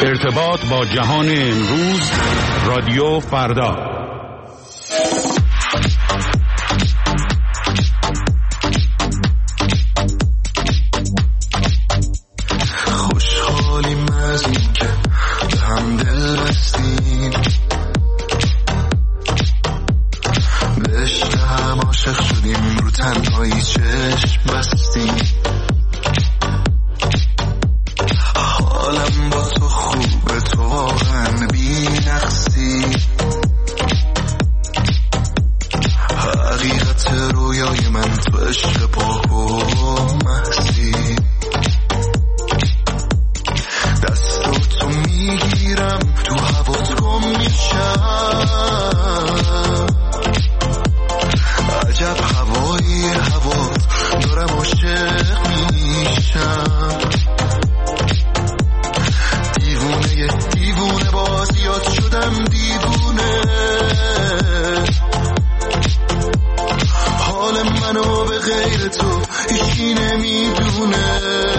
ارتباط با جهان امروز، رادیو فردا. خوشحالیم از این که به هم دل بستیم، به عشق هم عاشق شدیم، رو تنهایی چشم بستیم. حالم با تو خوبه، تو واقعا بی نقصی، حقیقت رویای من تو عشق پاک و محسی. دستاتو میگیرم تو هوات گم میشم، عجب هوایی هوات، دارم عاشق میشم. دیوونه بازیات شدم دیوونه، حال منو به غیر تو هیچی نمیدونه.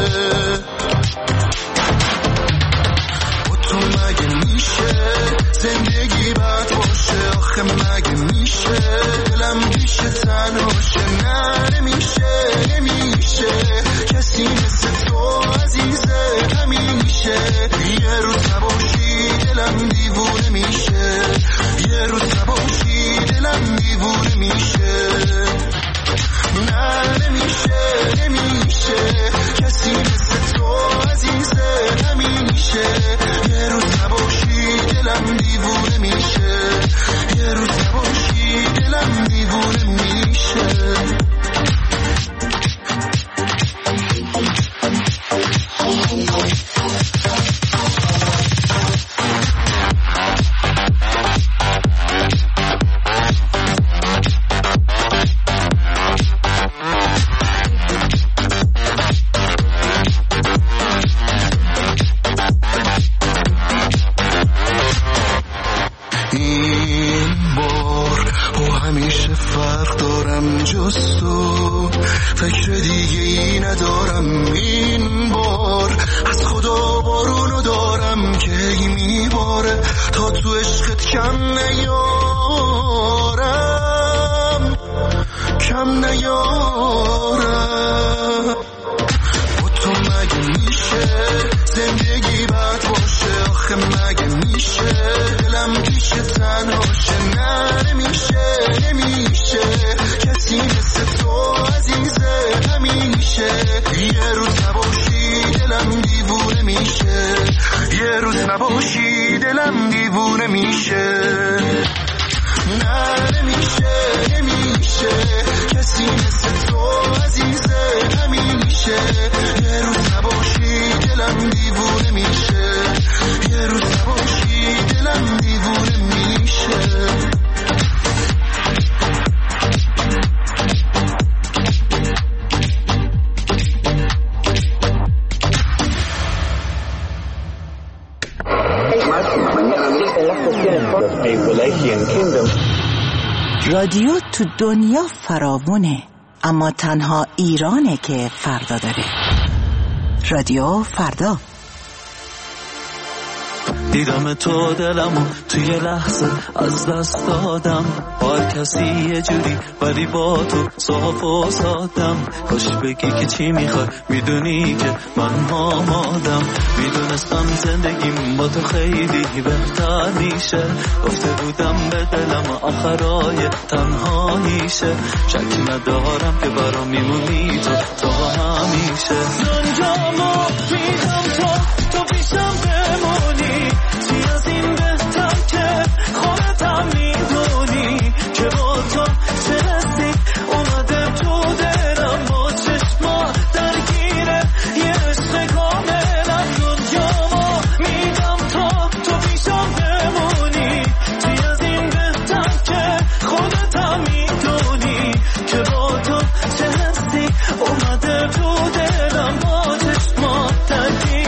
با تو مگه میشه زندگی بد باشه؟ آخه مگه میشه دلم پیشه تنهاشه؟ نه نمیشه کسی مثل تو عزیزه همیشه. یه روز نباشی دلم دیوونه میشه، یه روز نباشی دلم دیوونه میشه. نه نمیشه کسی مثل تو عزیزه همیشه. یه روز نباشی دلم دیوونه میشه، یه روز نباشی دلم دیوونه میشه. فکر دیگه ای ندارم این بار، از خدا بارونو دارم که ای میباره، تا تو عشقت کم نیارم. با تو مگه میشه زندگی بد باشه؟ آخه مگه میشه دلم پیشه تنهاشه؟ نه نمیشه کسی مثل تو عزیزه همیشه. یه روز نباشی دلم دیوونه میشه، یه روز نباشی دلم دیوونه میشه. نه نمیشه کسی مثل تو عزیزه همیشه. یه روز نباشی دلم دیوونه میشه، یه روز نباشی دلم دیوونه میشه. رادیو تو دنیا فراوونه، اما تنها ایرانه که فردا داره. رادیو فردا. دیدم تو دلمو توی لحظه از دست دادم، با کسی یه جوری ولی با تو صاف و سادم. کاش بگی که چی میخوای، میدونی که من آمادم. میدونستم زندگیم با تو خیلی بهتر میشه، گفته بودم به دلم آخرای تنهاییشه. شکی ندارم که برام میمونی تو همیشه. دنیامو میدم تو پیشم بمونی، چی از این بهتر که خودتم میدونی که با تو چه رسید اومده تو دلم، با چشما درگیره یه عشق کاملا. دنیامو میدم تو پیشم بمونی، چی از این بهتر که خودتم میدونی که با تو چه رسید اومده تو دلم، با چشما درگیره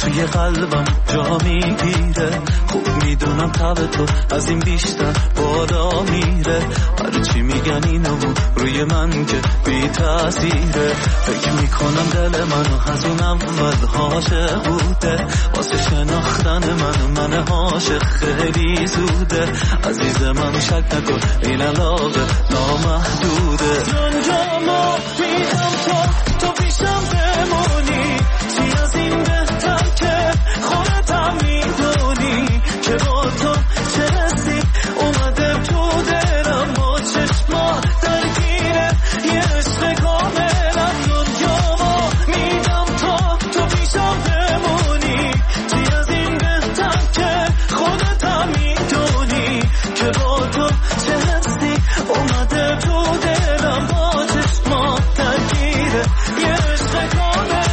توی قلبم جا میگیره. خوب میدونم تب تو از این بیشتر بالا میره. هرچی میگن اینو روی من که بی تأثیره. فکر میکنم دل منو از اون اول عاشق بوده. واسه شناختن من عاشق خیلی زوده. عزیز من شک نکن این علاقه نامحدوده. دنیامو میدم تو پیشم بمونی. چی از این بهتر که خودتم میدونی که با تو چه حسی اومده تو دلم. با چشما درگیره یه عشق کاملم. دنیامو میدم تو پیشم بمونی. چی از این بهتر که خودتم میدونی که با تو چه حسی اومده تو دلم. با چشما درگیره یه عشق کاملم.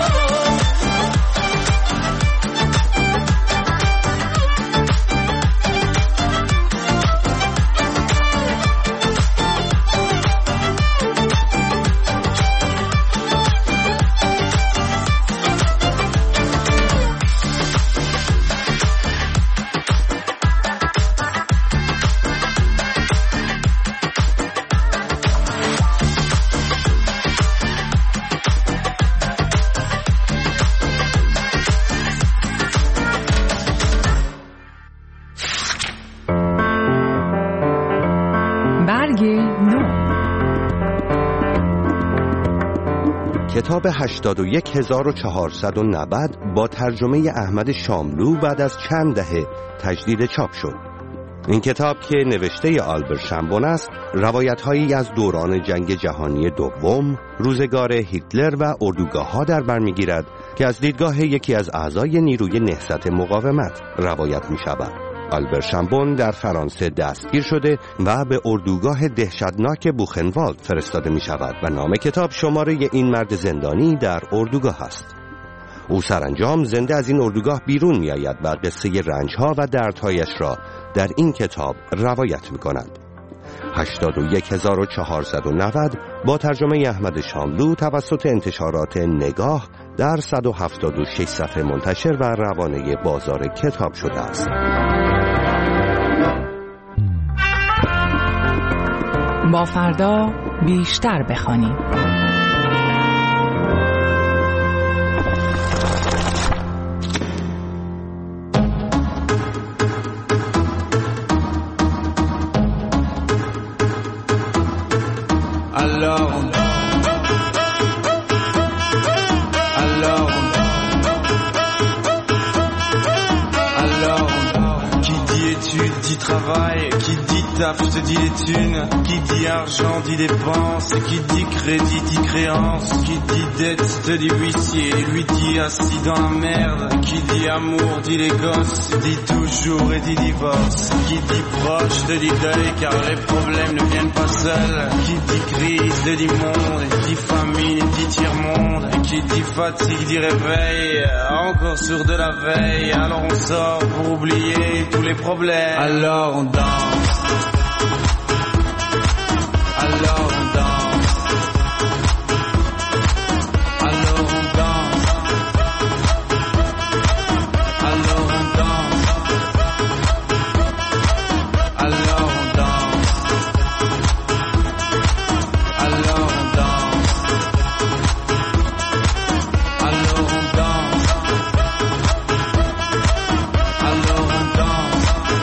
کتاب 81490 با ترجمه احمد شاملو بعد از چند دهه تجدید چاپ شد. این کتاب که نوشته آلبرت شامبون است، روایت‌هایی از دوران جنگ جهانی دوم، روزگار هیتلر و اردوگاه‌ها در بر می‌گیرد که از دیدگاه یکی از اعضای نیروی نهضت مقاومت روایت می‌شود. آلبرت شامبون در فرانسه دستگیر شده و به اردوگاه دهشتناک بوخنوالد فرستاده می شود و نام کتاب شماره این مرد زندانی در اردوگاه است. او سرانجام زنده از این اردوگاه بیرون می آید و قصه رنجها و دردهایش را در این کتاب روایت می کند. 81490 با ترجمه احمد شاملو توسط انتشارات نگاه در 176 صفحه منتشر و روانه بازار کتاب شده است. با فردا بیشتر بخوانیم. Travail, qui dit taf te dit les thunes, qui dit argent dit dépenses, qui dit crédit dit créance, qui dit dette te dit huissier, lui dit assis dans la merde, qui dit amour dit les gosses, dit toujours et dit divorce, qui dit proche te dit deuil car les problèmes ne viennent pas seuls, qui dit crise te dit monde, dit famine dit tiers-monde, qui dit fatigue dit réveil, encore sur de la veille, alors on sort pour oublier tous les problèmes. Alors on danse, alors on danse, alors on danse, alors on danse, alors on danse, alors on danse, alors on danse, alors on danse.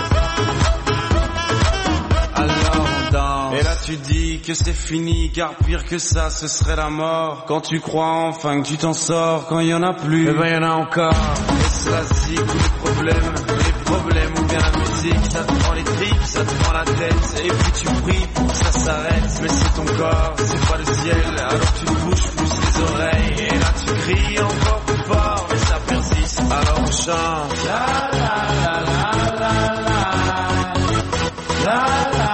Et là tu dis que c'est fini, car pire que ça ce serait la mort. Quand tu crois enfin que tu t'en sors, quand il y en a plus, eh ben il y en a encore. Et cela c'est tous les problèmes ou bien la musique, ça te prend les tripes, ça te prend la tête. Et puis tu pries pour que ça s'arrête, mais c'est ton corps, c'est pas le ciel. Alors tu te bouges plus les oreilles, et là tu cries encore plus fort, mais ça persiste. Alors on chante la la la la la la la la.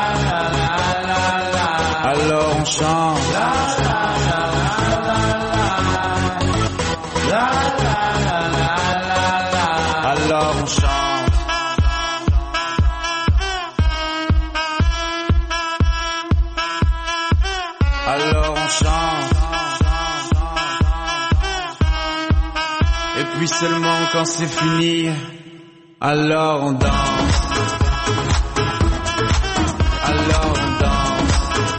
Alors on chante la la la la la la la la la. Alors on chante. Alors on chante. Et puis seulement quand c'est fini, alors on danse. Alors on danse.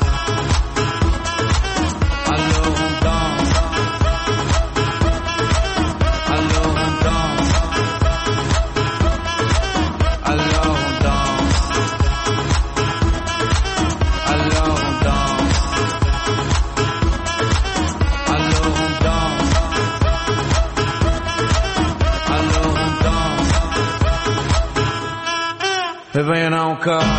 Alors on danse. Alors on danse. Alors on danse. Alors on danse. Alors on danse. Alors on danse. Et ben y'en a encore.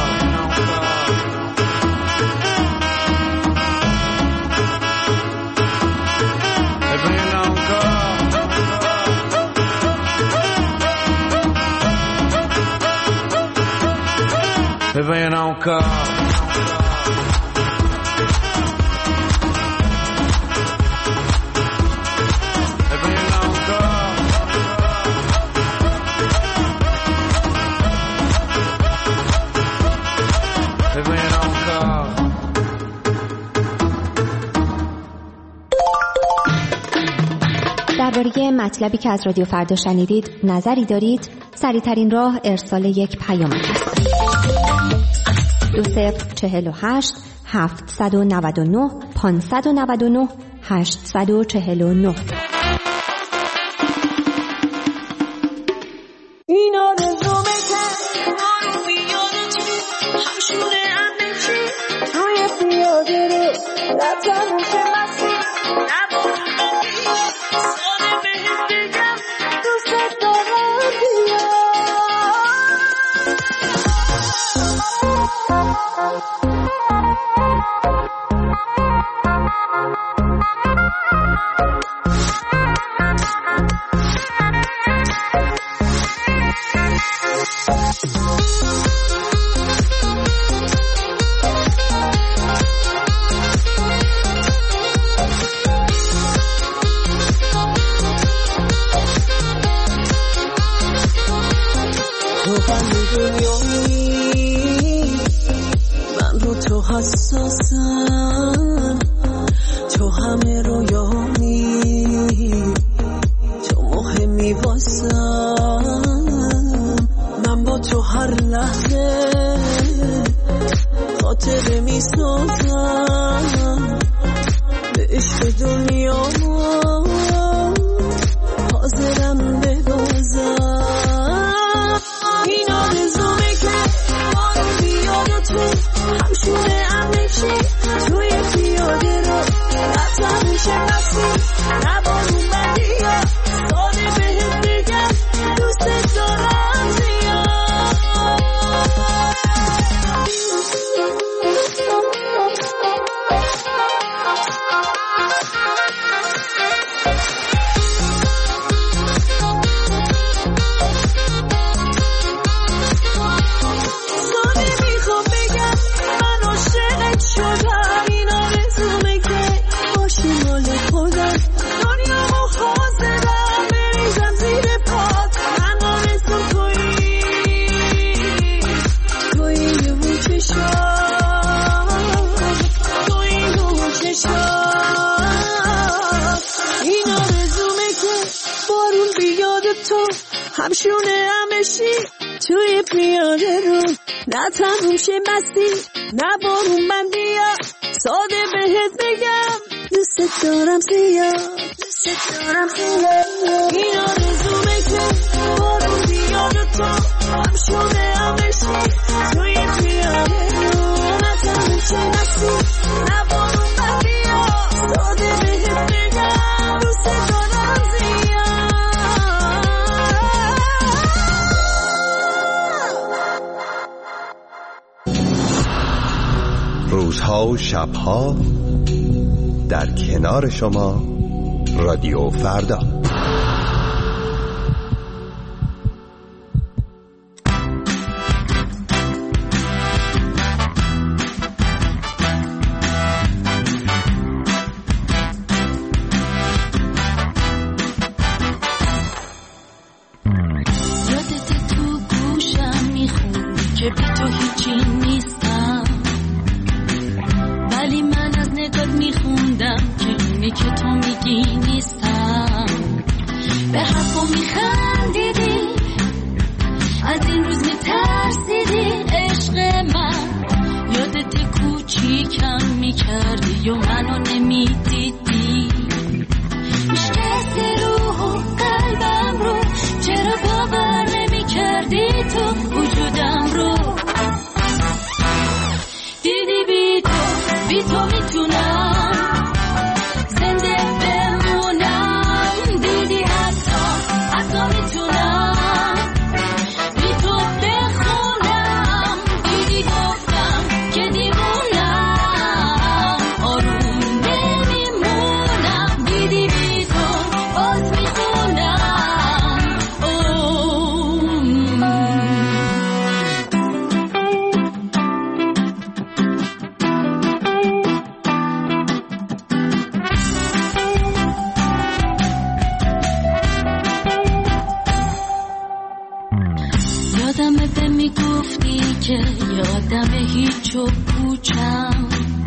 Et ben y'en a encore. Et ben y'en a encore. Et ben y'en a encore. درباره مطلبی که از رادیو فردا شنیدید نظری دارید؟ سریع‌ترین راه ارسال یک پیام است. 2048 799 599 849. این آرزومه که بارو بیادتی همشونه امنشی روی پیاده رو رفتنم که مسیر نبارو بگی ساده بهت بگم دوست دارم بیا حساسم تو همه رویانی تو مهمی واسم من با تو هر لحظه خاطره می سازم به عشق دنیا حاضرم ببازم این آرزومه که بارو بیاد تو همشونه توی پیاده رو رفتم میشه مسیر نبارون بدی ها ساده بهت بگم دوست دارم همشونه همشی توی پیاده رو نه تموم شه مستی نه بارون من بیا ساده بهت بگم دوست دارم زیاد این آرزومه که بارون بیاد تو همشونه همشی توی پیاده رو نه تموم شه مستی نه بارون من بیا ساده بهت بگم دوست دارم زیاد. روزها و شبها در کنار شما رادیو فردا. یادت تو گوشم میخون که بی تو هیچی نیستم ولی من از نگات میخوندم که اونی که تو میگی نیستم به حرفم نمی کردی و منو نمی دیدی. میشکستی روح و قلبم رو، چرا باور نمی کردی تو وجودم رو. دیدی بی تو میتونم زنده بمونم. دیدی حتی میتونم بی تو بخونم. دیدی گفتم که دیوونم، آروم نمیمونم. دیدی بی تو باز میخونم. یادمه به میگفتی که یادم هیچ و پوچم،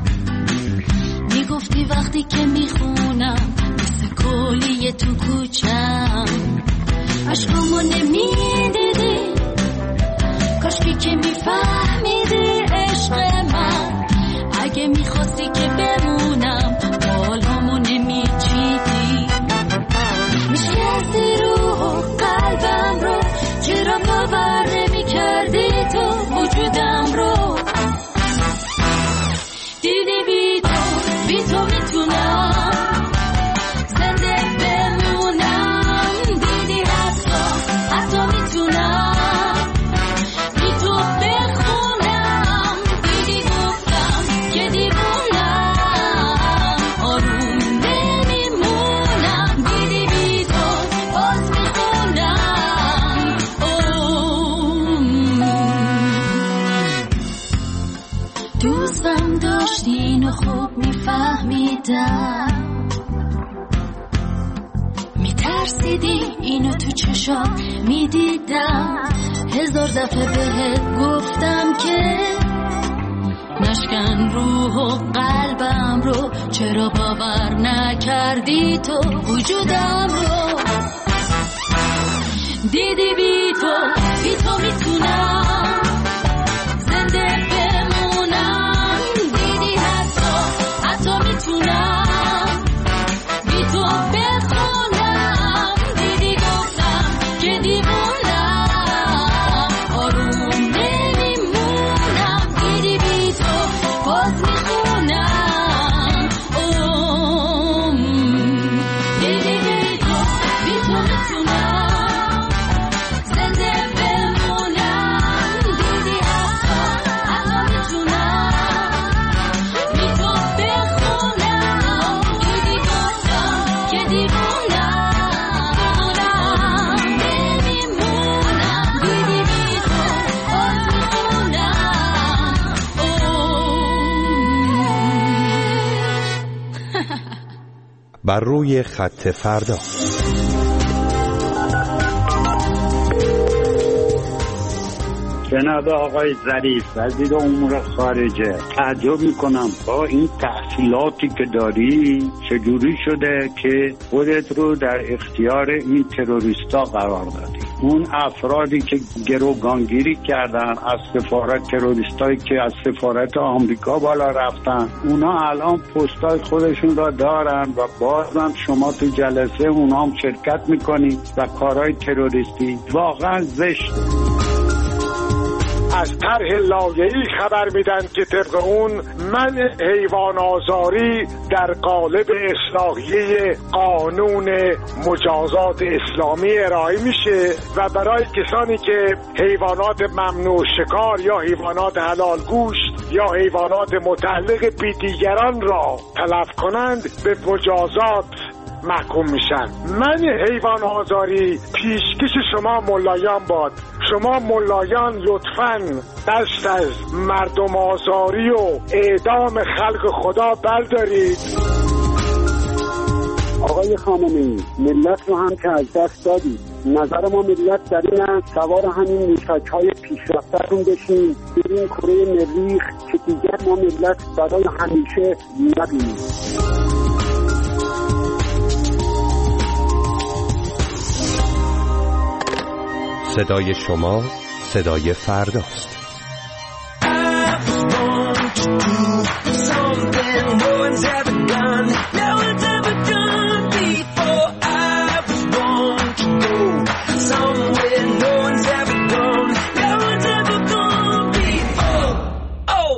میگفتی وقتی که میخونم مثل کلیه تو کوچم. عشقامو نمیدیدی، کاشکی که میفهمیدی عشق من. اگه میخواستی که بمونم بالامو نمیچیدی. میشکستی روح و قلبم رو، چرا باور نمی کردی تو وجودم رو. دیدی بی تو میتونم زنده بمونم. دیدی حتی میتونم بی تو بخونم. دیدی گفتم که دیوونم، آروم نمیمونم. دیدی بی تو باز میخونم. دوستم داشتین و خوب میفهمیدم، میترسیدی اینو تو چشات میدیدم. 1000 دفعه بهت گفتم که نشکن روح و قلبم رو، چرا باور نکردی تو وجودم رو. دیدی بی تو میتونم زنده بمونم. دیدی حتی میتونم بی تو بخونم. دیدی گفتم که دیوونم، آروم نمیمونم. دیدی بی تو باز میخونم. دیدی بی تو میتونم زنده بمونم. دیدی حتی میتونم بی تو بخونم. دیدی گفتم که دیوونم، نمیمونم. دیدی بی تو باز میخونم. بر روی خط فردا. جناب آقای ظریف وزیر امور خارجه، تعجب میکنم با این تحصیلاتی که داری چجوری شده که خودت رو در اختیار این تروریستا قرار دادی؟ اون افرادی که گروگانگیری کردن از سفارت، تروریستایی که از سفارت آمریکا بالا رفتن، اونا الان پستای خودشون را دارن و بازم شما تو جلسه اونا هم شرکت میکنی و کارهای تروریستی. واقعا زشته. از طرح لایحه‌ای خبر میدن که طبق اون منع حیوان آزاری در قالب اصلاحیه قانون مجازات اسلامی ارائه میشه و برای کسانی که حیوانات ممنوع شکار یا حیوانات حلال گوشت یا حیوانات متعلق به دیگران را تلف کنند به مجازات محکوم میشن. منع حیوان آزاری پیشکش شما ملایان باد. شما ملایان لطفاً دست از مردم آزاری و اعدام خلق خدا بردارید. آقای خامنه‌ای، ملت رو هم که از دست دادید. نظر ما ملت در این است سوار همین موشک‌های پیشرفته‌تون بشیم، بریم کره مریخ که دیگر ما ملت برای همیشه نبینیم. صدای شما صدای فرداست. ever done, no one's ever done before. I was born to go somewhere no one's ever gone, no one's ever gone before. Oh.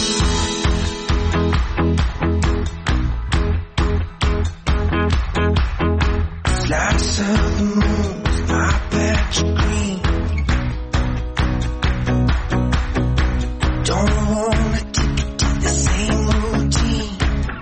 Lights of the moon, my patch of green. Don't wanna take it to the same routine.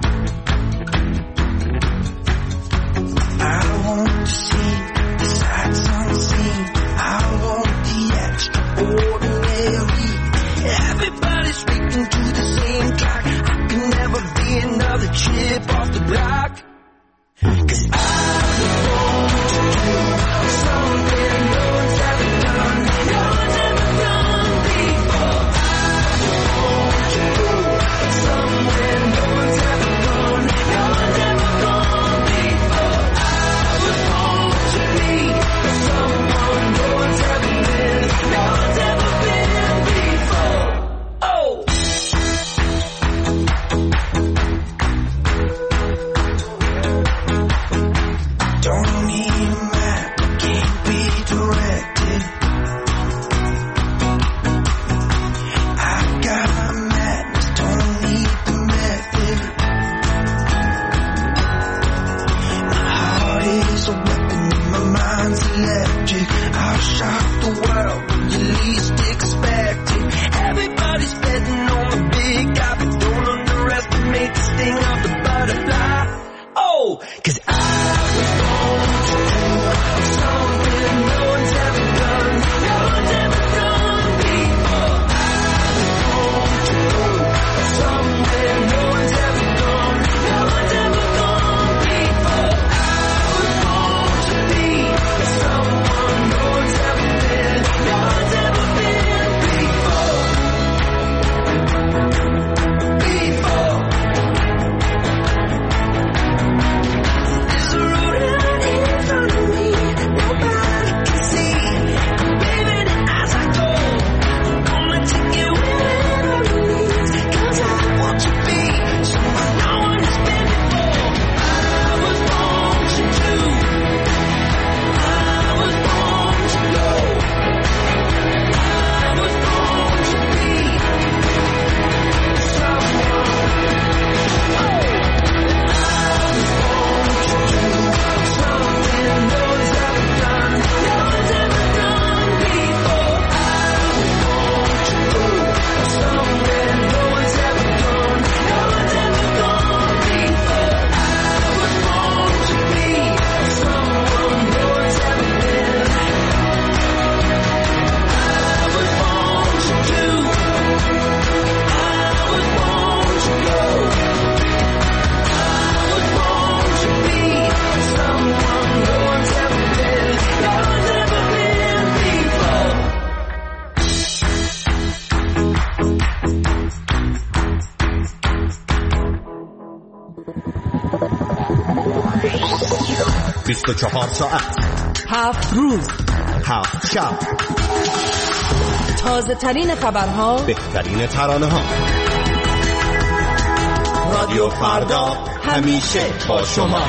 I want to see the sights unseen. I want the extraordinary. Everybody's speaking to the same clock. I can never be another chip off the block. 'Cause I was born to do something no one's ever done, no one's ever done before. I was born to go somewhere no one's ever gone, no one's ever gone before. I was born to be someone no one's ever been, no one's ever been before. Oh. Don't need a map, can't be directed. I've got my madness, don't need the method. My heart is a weapon, my mind's electric. I'll shock the world when you least expect it. Everybody's betting on the big guy, but don't underestimate the sting of the butterfly. Oh, 'cause I was born to do something no one's ever done, no one's ever done before. I was born to go somewhere no one's ever gone, no one's ever gone before. I was born to be someone no one's ever been, no one's ever been before. Before. There's a road out in front of me, nobody can see. I'm paving it as I go, gonna take you wherever it leads. 'Cause I want to be someone no one has been before. I was born to do, I was born to go, I was born to be someone. Oh. I was born to do something no one's ever done, no one's ever done before. I was born to go somewhere no one's ever gone, no one's ever gone before. I was born to be someone no one's ever been. I was born to do, I was born to go, I was born to be someone no one's ever been, no one's ever been before. ساعت 7 روز 7 شب تازه ترین خبرها، بهترین ترانه ها. رادیو فردا همیشه با شما.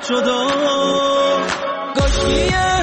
جدا گشتیه